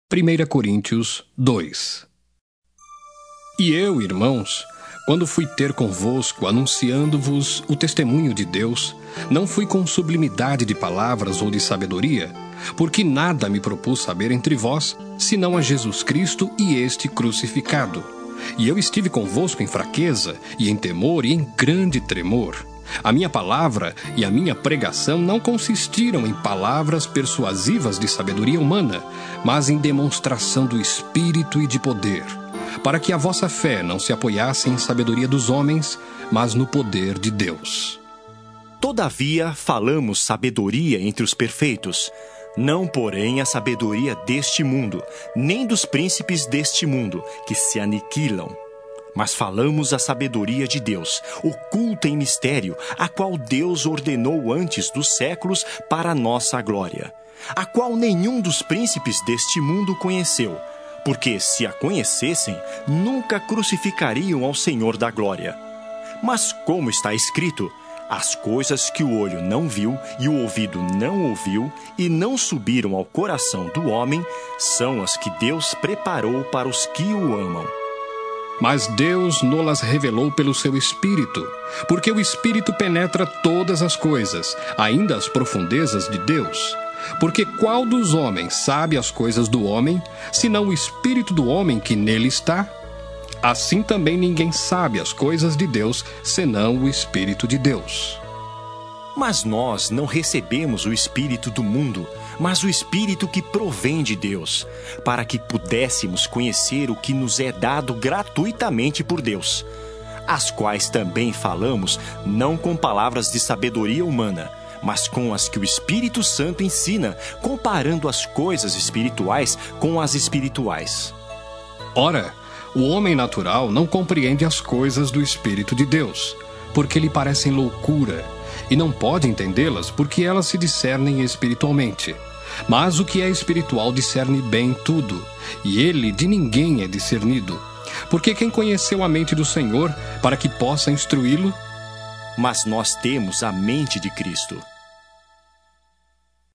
1 Coríntios 2. E eu, irmãos, quando fui ter convosco, anunciando-vos o testemunho de Deus, não fui com sublimidade de palavras ou de sabedoria, porque nada me propus saber entre vós, senão a Jesus Cristo e este crucificado. E eu estive convosco em fraqueza, e em temor, e em grande tremor. A minha palavra e a minha pregação não consistiram em palavras persuasivas de sabedoria humana, mas em demonstração do Espírito e de poder, para que a vossa fé não se apoiasse em sabedoria dos homens, mas no poder de Deus. Todavia falamos sabedoria entre os perfeitos, não, porém, a sabedoria deste mundo, nem dos príncipes deste mundo, que se aniquilam. Mas falamos a sabedoria de Deus, oculta em mistério, a qual Deus ordenou antes dos séculos para a nossa glória, a qual nenhum dos príncipes deste mundo conheceu, porque se a conhecessem, nunca crucificariam ao Senhor da glória. Mas como está escrito, as coisas que o olho não viu e o ouvido não ouviu e não subiram ao coração do homem, são as que Deus preparou para os que o amam. Mas Deus nolas revelou pelo seu Espírito, porque o Espírito penetra todas as coisas, ainda as profundezas de Deus. Porque qual dos homens sabe as coisas do homem, senão o Espírito do homem que nele está? Assim também ninguém sabe as coisas de Deus, senão o Espírito de Deus. Mas nós não recebemos o Espírito do mundo, mas o Espírito que provém de Deus, para que pudéssemos conhecer o que nos é dado gratuitamente por Deus, as quais também falamos, não com palavras de sabedoria humana, mas com as que o Espírito Santo ensina, comparando as coisas espirituais com as espirituais. Ora, o homem natural não compreende as coisas do Espírito de Deus, porque lhe parecem loucura, e não pode entendê-las porque elas se discernem espiritualmente. Mas o que é espiritual discerne bem tudo, e ele de ninguém é discernido. Porque quem conheceu a mente do Senhor para que possa instruí-lo? Mas nós temos a mente de Cristo.